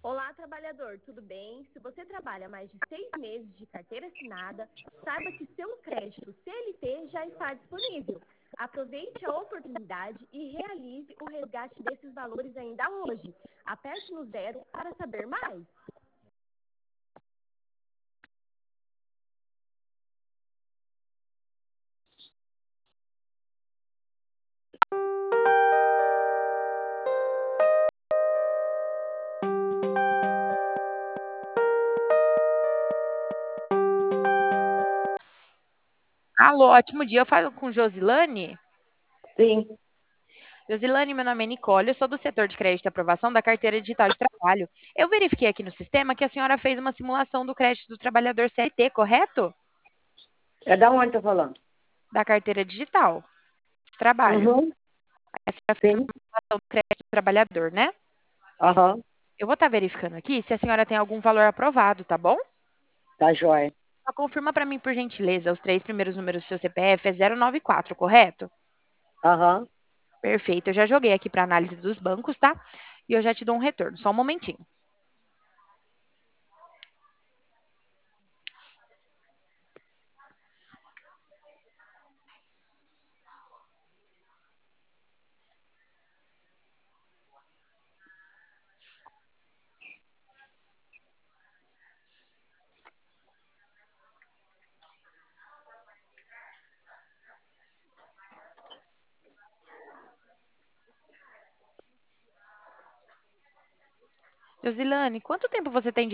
Olá, trabalhador, tudo bem? Se você trabalha mais de 6 meses de carteira assinada, saiba que seu crédito CLT já está disponível. Aproveite a oportunidade e realize o resgate desses valores ainda hoje. Aperte no zero para saber mais. Alô, ótimo dia. Eu falo com Josilane. Sim, Josilane, meu nome é Nicole, eu sou do setor de crédito e aprovação da carteira digital de trabalho. Eu verifiquei aqui no sistema que a senhora fez uma simulação do crédito do trabalhador CLT, correto? é da onde tá falando? Da carteira digital de trabalho. Uhum, A senhora fez uma sim, simulação do crédito do trabalhador, né? aham, Eu vou estar verificando aqui se a senhora tem algum valor aprovado, tá bom? tá jóia. Só confirma para mim, por gentileza, os três primeiros números do seu CPF é 094, correto? Aham. Perfeito, eu já joguei aqui para análise dos bancos, tá? E eu já te dou um retorno, só um momentinho. Josilane, quanto tempo você tem de